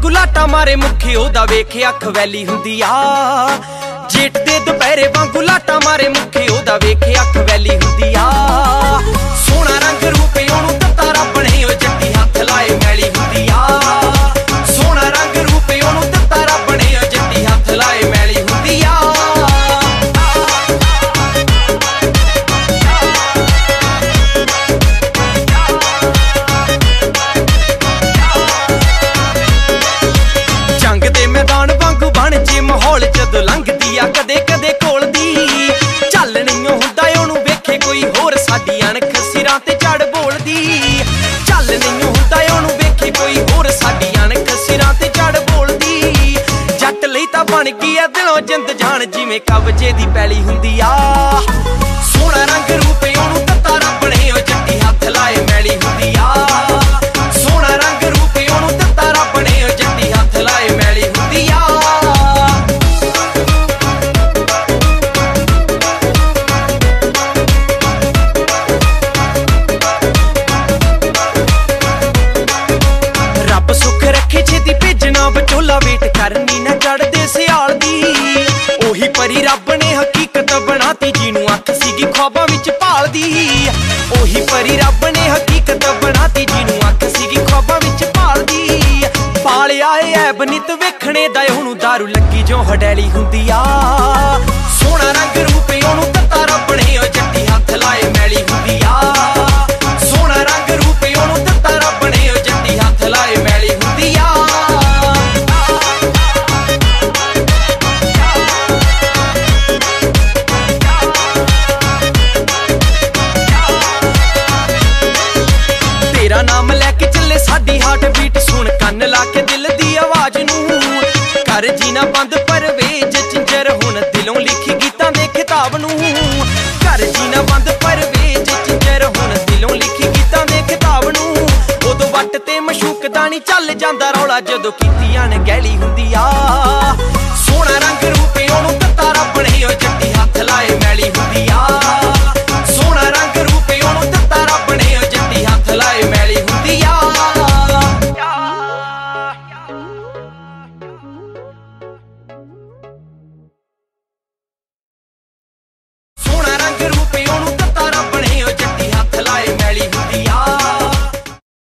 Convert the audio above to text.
ਲਾਟਾ ਮਾਰੇ ਮੁਖੀ ਉਹਦਾ ਵੇਖੇ ਅੱਖ ਵੈਲੀ ਹੁੰਦੀ ਆ। ਜੇਠ ਦੇ ਦੁਪਹਿਰੇ ਵਾਂਗੂ ਲਾਟਾ ਮਾਰੇ ਮੁਖੀ ਉਹਦਾ ਵੇਖੇ ਅੱਖ ਵੈਲੀ ਹੁੰਦੀ ਆ। ਸੋਹਣਾ ਰੰਗ ਰੂਪ ਉਹਨੂੰ ਦਿੱਤਾ ਰੱਬ ਨੇ ਉਹ ਜੱਟੀ ਹੱਥ ਲਾਏ ਮੈਲੀ ਹੁੰਦੀ ਆ। ਸੋਹਣਾ ਰੰਗ ਰੂਪ ਉਹਨੂੰ ਦਿੱਤਾ ਰੱਬ ਨੇ ਉਹ ਜੱਟੀ ਹੱਥ ਲਾਏ ਮੈਲੀ ਹੁੰਦੀ ਆ। ਜੰਗ ਦੇ ਮੈਦਾਨ ਵਾਂਗੂ ਬਣ ਜੇ ਮਾਹੌਲ ਜਦੋਂ ਲੰਘਦੀ ਆ ਕਦੇ ਕਦੇ ਕੋਲ ਦੀ। ਚੱਲ ਨਹੀਂ ਹੁੰਦਾ ਉਹਨੂੰ ਵੇਖੇ ਕੋਈ ਹੋਰ ਸਾਡੀ ਅਣਖ ਸਿਰਾਂ ਤੇ ਚੜ ਬੋਲਦੀ। ਚੱਲ ਨਹੀਂ ਹੁੰਦਾ ਉਹਨੂੰ ਵੇਖੇ ਕੋਈ ਹੋਰ ਸਾਡੀ ਅਣਖ ਸਿਰਾਂ ਤੇ ਚੜ ਬੋਲਦੀ। ਜੱਟ ਲਈ ਤਾਂ ਬਣ ਗਈ ਆ ਦਿਲੋਂ ਜਿੰਦ ਜਾਨ ਜਿਵੇਂ ਕਬਜੇ ਦੀ ਪੈਲੀ ਹੁੰਦੀ ਆ। ਸੋਹਣਾ ਰੰਗ ਰੂਪ ਉਹਨੂੰ ਦਿੱਤਾ ਰੱਬ ਨੇ ਉਹ ਜੱਟੀ ਹੱਥ ਲਾਏ ਮੈਲੀ ਹੁੰਦੀ ਆ। ਸੋਹਣਾ ਰੰਗ ਰੂਪ ਉਹਨੂੰ ਦਿੱਤਾ ਰੱਬ ਨੇ ਉਹ ਜੱਟੀ ਹੱਥ ਲਾਏ ਮੈਲੀ ਹੁੰਦੀ ਆ। ਰੱਬ ਸੁੱਖ ਰੱਖੇ ਛੇਤੀ ਭੇਜਣਾ ਵਿਚੋਲਾ ਵੇਟ ਕਰਨੀ ਨਾ ਚੜਦੇ ਸਿਆਲ ਦੀ। ਉਹੀ ਪਰੀ ਰੱਬ ਨੇ ਹਕੀਕਤ ਬਣਾਤੀ ਜਿਹਨੂੰ ਅੱਖ ਸੀਗੀ ख्वाबां ਵਿੱਚ ਭਾਲਦੀ। ਉਹੀ ਪਰੀ ਰੱਬ ਨੇ ਹਕੀਕਤ ਬਣਾਤੀ ਜਿਹਨੂੰ ਅੱਖ ਸੀਗੀ ख्वाबां ਵਿੱਚ ਭਾਲਦੀ। ਪਾਲਿਆ ਏ ਐਬ ਨਿਤ ਵੇਖਣੇ ਦਾ ਉਹਨੂੰ ਦਾਰੂ ਲੱਗੀ ਜੋ ਹਡੈਲੀ ਹੁੰਦੀ ਆ। ਸੋਹਣਾ ਰੰਗ ਰੂਪ ਉਹਨੂੰ ਦਿੱਤਾ ਰੱਬ ਨੇ ਉਹ ਜੱਟੀ ਹੱਥ ਲਾਏ ਮੈਲੀ ਹੁੰਦੀ ਆ। ਸੋਹਣਾ ਰੰਗ ਰੂਪ ਉਹਨੂੰ ਦਿੱਤਾ ਰੱਬ ਨੇ ਉਹ ਜੱਟੀ ਹੱਥ ਲਾਏ ਮੈਲੀ ਹੁੰਦੀ ਆ। ਤੇਰਾ ਨਾਮ ਲੈ ਕੇ ਚੱਲੇ ਸਾਡੀ ਹਾਰਟ ਬੀਟ ਸੁਣ ਕੰਨ ਲਾ ਕੇ ਦਿਲ ਦੀ ਆਵਾਜ਼ ਨੂੰ। ਕਰ ਜੀਣਾ ਬੰਦ ਪਰਵੇਜ ਚਿੰਜਰ ਹੁਣ ਦਿਲੋਂ ਲਿਖੀ ਗੀਤਾਂ ਦੇ ਖਿਤਾਬ ਨੂੰ। ਕਰ ਜੀਣਾ ਬੰਦ ਪਰਵੇਜ ਚਿੰਜਰ ਹੁਣ ਦਿਲੋਂ ਲਿਖੀ ਗੀਤਾਂ ਦੇ ਖਿਤਾਬ ਨੂੰ। ਉਦੋਂ ਵੱਟ ਤੇ ਮਸ਼ੂਕ ਦਾ ਨੀ ਚੱਲ ਜਾਂਦਾ ਰੌਲਾ ਜਦੋਂ ਕੀਤੀ ਅਣਗਹਿਲੀ ਹੁੰਦੀ ਆ। ਸੋਹਣਾ ਰੰਗ ਰੂਪ ਉਹਨੂੰ ਦਿੱਤਾ ਰੱਬ ਨੇ ਉਹ ਜੱਟੀ ਹੱਥ ਲਾਏ ਮੈਲੀ ਹੁੰਦੀ ਆ।